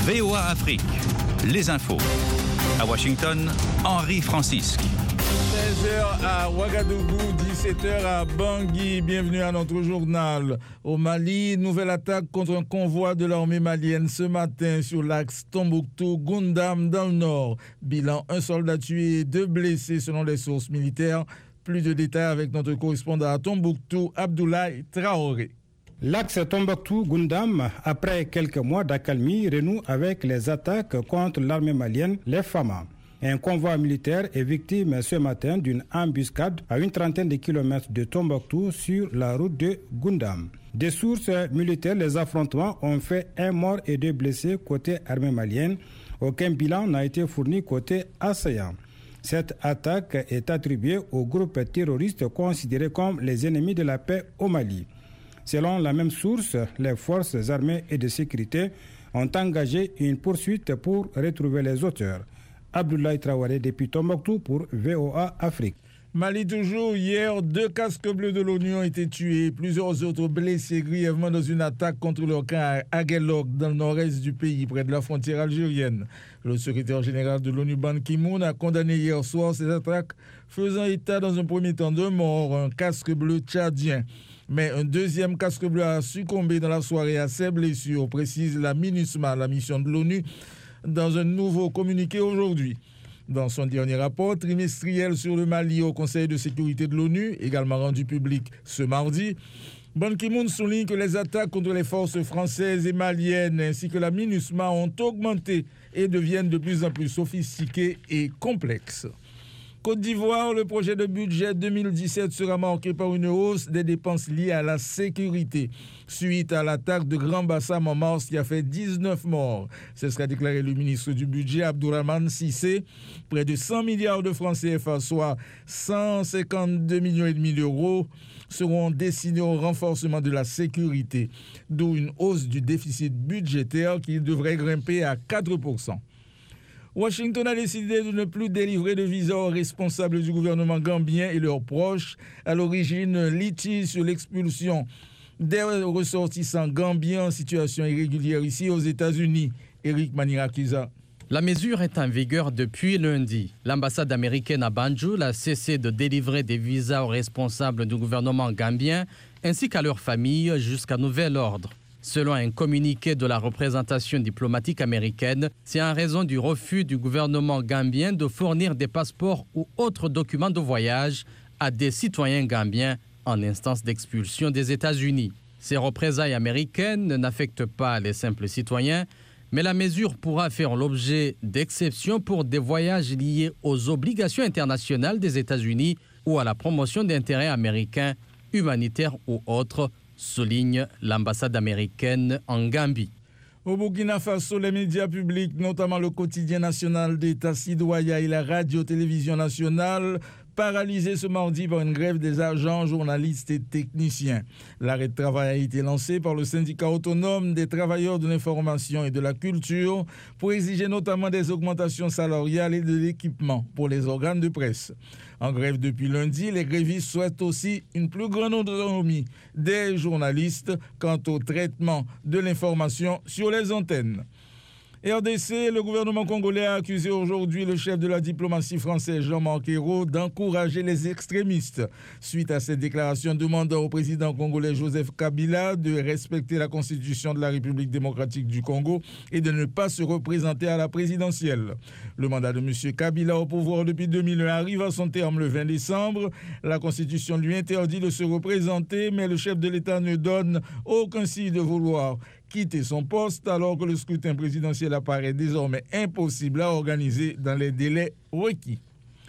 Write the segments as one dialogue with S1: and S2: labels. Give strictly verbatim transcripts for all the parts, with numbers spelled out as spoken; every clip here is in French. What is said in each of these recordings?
S1: V O A Afrique, les infos. À Washington, Henri Francisque.
S2: seize heures à Ouagadougou, dix-sept heures à Bangui. Bienvenue à notre journal. Au Mali, nouvelle attaque contre un convoi de l'armée malienne ce matin sur l'axe Tombouctou-Goundam dans le nord. Bilan, un soldat tué et deux blessés selon les sources militaires. Plus de détails avec notre correspondant à Tombouctou, Abdoulaye Traoré.
S3: L'axe Tombouctou-Goundam, après quelques mois d'accalmie, renoue avec les attaques contre l'armée malienne, les F A M A. Un convoi militaire est victime ce matin d'une embuscade à une trentaine de kilomètres de Tombouctou sur la route de Goundam. Des sources militaires, les affrontements ont fait un mort et deux blessés côté armée malienne. Aucun bilan n'a été fourni côté assaillant. Cette attaque est attribuée aux groupes terroristes considérés comme les ennemis de la paix au Mali. Selon la même source, les forces armées et de sécurité ont engagé une poursuite pour retrouver les auteurs. Abdoulaye Traoré depuis Tombouctou pour V O A Afrique.
S2: Mali toujours, hier, deux casques bleus de l'ONU ont été tués, plusieurs autres blessés grièvement dans une attaque contre leur camp à Aguelok, dans le nord-est du pays, près de la frontière algérienne. Le secrétaire général de l'ONU, Ban Ki-moon, a condamné hier soir ces attaques, faisant état dans un premier temps de mort, un casque bleu tchadien. Mais un deuxième casque bleu a succombé dans la soirée à ses blessures, précise la MINUSMA, la mission de l'ONU, dans un nouveau communiqué aujourd'hui. Dans son dernier rapport trimestriel sur le Mali au Conseil de sécurité de l'ONU, également rendu public ce mardi, Ban Ki-moon souligne que les attaques contre les forces françaises et maliennes ainsi que la MINUSMA ont augmenté et deviennent de plus en plus sophistiquées et complexes. Côte d'Ivoire, le projet de budget deux mille dix-sept sera marqué par une hausse des dépenses liées à la sécurité, suite à l'attaque de Grand Bassam en mars qui a fait dix-neuf morts. C'est ce qu'a déclaré le ministre du Budget, Abdourahmane Cissé. Près de cent milliards de francs C F A, soit cent cinquante-deux millions et demi d'euros, seront destinés au renforcement de la sécurité, d'où une hausse du déficit budgétaire qui devrait grimper à quatre pour cent. Washington a décidé de ne plus délivrer de visa aux responsables du gouvernement gambien et leurs proches. À l'origine, litige sur l'expulsion des ressortissants gambiens en situation irrégulière ici aux États-Unis. Eric Manirakiza.
S4: La mesure est en vigueur depuis lundi. L'ambassade américaine à Banjul a cessé de délivrer des visas aux responsables du gouvernement gambien ainsi qu'à leurs familles jusqu'à nouvel ordre. Selon un communiqué de la représentation diplomatique américaine, c'est en raison du refus du gouvernement gambien de fournir des passeports ou autres documents de voyage à des citoyens gambiens en instance d'expulsion des États-Unis. Ces représailles américaines n'affectent pas les simples citoyens, mais la mesure pourra faire l'objet d'exceptions pour des voyages liés aux obligations internationales des États-Unis ou à la promotion d'intérêts américains, humanitaires ou autres, souligne l'ambassade américaine en Gambie.
S2: Au Burkina Faso, les médias publics, notamment le quotidien national d'État Sidoya et la radio-télévision nationale, paralysés ce mardi par une grève des agents, journalistes et techniciens. L'arrêt de travail a été lancé par le syndicat autonome des travailleurs de l'information et de la culture pour exiger notamment des augmentations salariales et de l'équipement pour les organes de presse. En grève depuis lundi, les grévistes souhaitent aussi une plus grande autonomie des journalistes quant au traitement de l'information sur les antennes. R D C, le gouvernement congolais a accusé aujourd'hui le chef de la diplomatie française Jean-Marc Ayrault d'encourager les extrémistes. Suite à cette déclaration demandant au président congolais Joseph Kabila de respecter la constitution de la République démocratique du Congo et de ne pas se représenter à la présidentielle. Le mandat de M. Kabila au pouvoir depuis deux mille un arrive à son terme le vingt décembre. La constitution lui interdit de se représenter, mais le chef de l'État ne donne aucun signe de vouloir quitter son poste alors que le scrutin présidentiel apparaît désormais impossible à organiser dans les délais requis.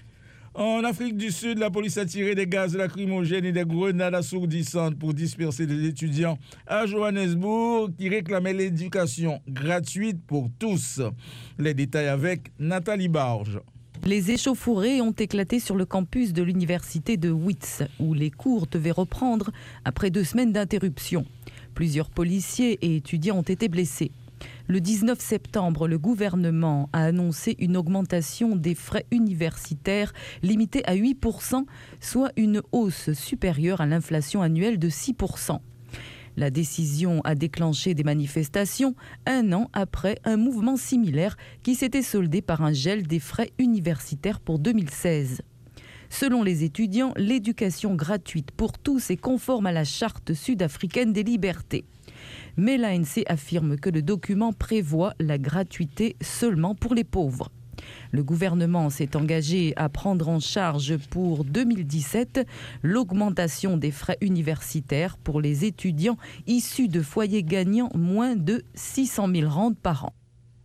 S2: En Afrique du Sud, la police a tiré des gaz lacrymogènes et des grenades assourdissantes pour disperser des étudiants à Johannesburg qui réclamaient l'éducation gratuite pour tous. Les détails avec Nathalie Barge.
S5: Les échauffourées ont éclaté sur le campus de l'université de Wits, où les cours devaient reprendre après deux semaines d'interruption. Plusieurs policiers et étudiants ont été blessés. Le dix-neuf septembre, le gouvernement a annoncé une augmentation des frais universitaires limitée à huit pour cent, soit une hausse supérieure à l'inflation annuelle de six pour cent. La décision a déclenché des manifestations un an après un mouvement similaire qui s'était soldé par un gel des frais universitaires pour deux mille seize. Selon les étudiants, l'éducation gratuite pour tous est conforme à la Charte sud-africaine des libertés. Mais l'A N C affirme que le document prévoit la gratuité seulement pour les pauvres. Le gouvernement s'est engagé à prendre en charge pour deux mille dix-sept l'augmentation des frais universitaires pour les étudiants issus de foyers gagnant moins de six cent mille rand par an.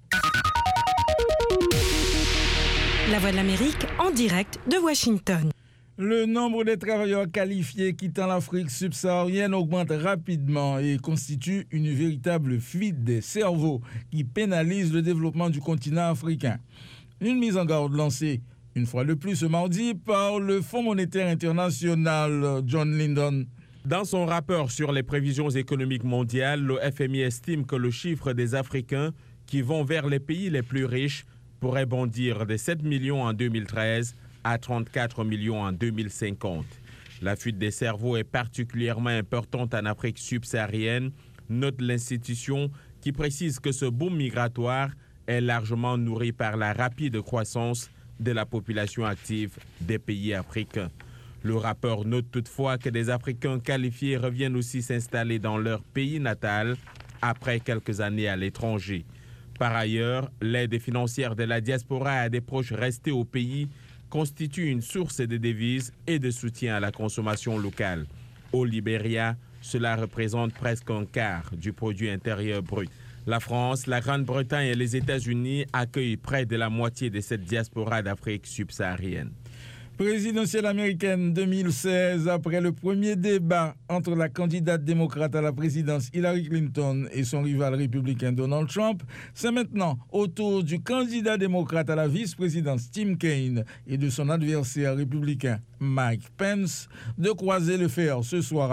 S6: La Voix de l'Amérique en direct de Washington.
S2: Le nombre de travailleurs qualifiés quittant l'Afrique subsaharienne augmente rapidement et constitue une véritable fuite des cerveaux qui pénalise le développement du continent africain. Une mise en garde lancée une fois de plus ce mardi par le Fonds monétaire international John Lyndon.
S7: Dans son rapport sur les prévisions économiques mondiales, le F M I estime que le chiffre des Africains qui vont vers les pays les plus riches pourrait bondir de sept millions en deux mille treize à trente-quatre millions en deux mille cinquante. La fuite des cerveaux est particulièrement importante en Afrique subsaharienne, note l'institution qui précise que ce boom migratoire est largement nourri par la rapide croissance de la population active des pays africains. Le rapport note toutefois que des Africains qualifiés reviennent aussi s'installer dans leur pays natal après quelques années à l'étranger. Par ailleurs, l'aide financière de la diaspora à des proches restés au pays constitue une source de devises et de soutien à la consommation locale. Au Libéria, cela représente presque un quart du produit intérieur brut. La France, la Grande-Bretagne et les États-Unis accueillent près de la moitié de cette diaspora d'Afrique subsaharienne.
S2: Présidentielle américaine deux mille seize, après le premier débat entre la candidate démocrate à la présidence Hillary Clinton et son rival républicain Donald Trump, c'est maintenant au tour du candidat démocrate à la vice-présidence Tim Kaine et de son adversaire républicain Mike Pence de croiser le fer ce soir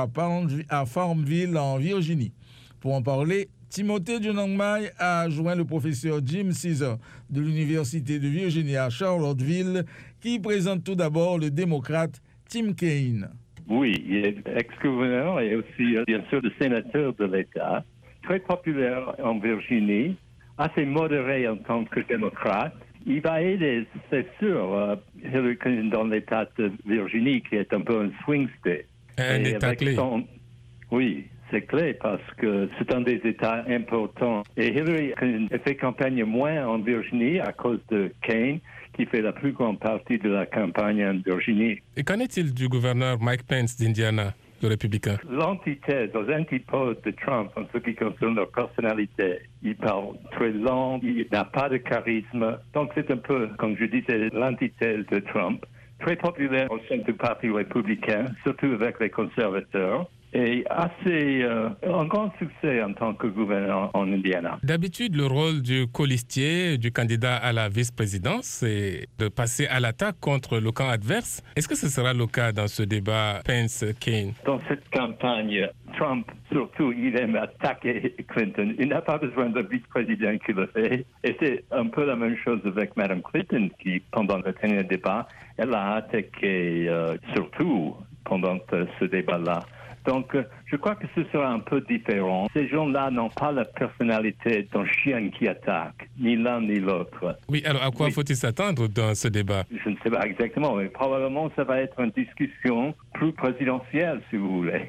S2: à Farmville en Virginie. Pour en parler, Timothée Dunangmai a joint le professeur Jim Caesar de l'Université de Virginie à Charlottesville, qui présente tout d'abord le démocrate Tim Kaine.
S8: Oui, il est ex-gouverneur et aussi, bien sûr, le sénateur de l'État, très populaire en Virginie, assez modéré en tant que démocrate. Il va aider, c'est sûr, Hillary Clinton dans l'État de Virginie, qui est un peu un swing state.
S9: Un État clé. Son...
S8: Oui. C'est clé parce que c'est un des États importants. Et Hillary a fait campagne moins en Virginie à cause de Kaine, qui fait la plus grande partie de la campagne en Virginie.
S9: Et qu'en est-il du gouverneur Mike Pence d'Indiana, le républicain?
S8: L'antithèse, aux antipodes de Trump en ce qui concerne leur personnalité. Il parle très lent, il n'a pas de charisme. Donc c'est un peu, comme je disais, l'antithèse de Trump. Très populaire au sein du Parti républicain, surtout avec les conservateurs. Et assez euh, un grand succès en tant que gouverneur en Indiana.
S9: D'habitude, le rôle du colistier, du candidat à la vice-présidence, c'est de passer à l'attaque contre le camp adverse. Est-ce que ce sera le cas dans ce débat Pence-Kaine?
S8: Dans cette campagne, Trump, surtout, il aime attaquer Clinton. Il n'a pas besoin d'un vice-président qui le fait. Et c'est un peu la même chose avec Mme Clinton, qui, pendant le dernier débat, elle a attaqué euh, surtout pendant ce débat-là. Donc, je crois que ce sera un peu différent. Ces gens-là n'ont pas la personnalité d'un chien qui attaque, ni l'un ni l'autre.
S9: Oui, alors à quoi oui. faut-il s'attendre dans ce débat?
S8: Je ne sais pas exactement, mais probablement ça va être une discussion plus présidentielle, si vous voulez,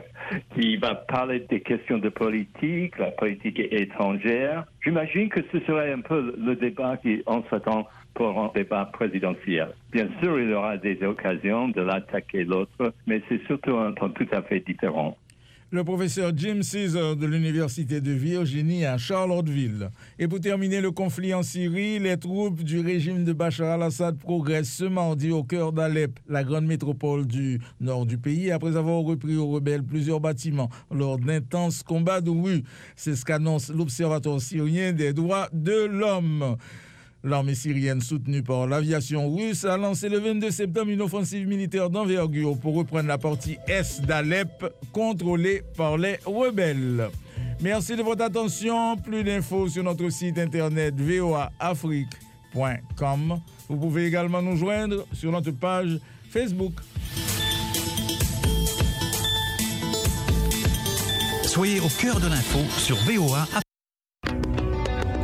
S8: qui va parler des questions de politique, la politique étrangère. J'imagine que ce serait un peu le débat qu'on s'attend pour un débat présidentiel. Bien sûr, il y aura des occasions de l'attaquer l'autre, mais c'est surtout un temps tout à fait différent.
S2: Le professeur Jim Caesar de l'Université de Virginie à Charlottesville. Et pour terminer le conflit en Syrie, les troupes du régime de Bachar al-Assad progressent ce mardi au cœur d'Alep, la grande métropole du nord du pays, après avoir repris aux rebelles plusieurs bâtiments lors d'intenses combats de rue. C'est ce qu'annonce l'Observatoire syrien des droits de l'homme. L'armée syrienne, soutenue par l'aviation russe, a lancé le vingt-deux septembre une offensive militaire d'envergure pour reprendre la partie est d'Alep, contrôlée par les rebelles. Merci de votre attention. Plus d'infos sur notre site internet v o a afrique point com. Vous pouvez également nous joindre sur notre page Facebook.
S1: Soyez au cœur de l'info sur V O A.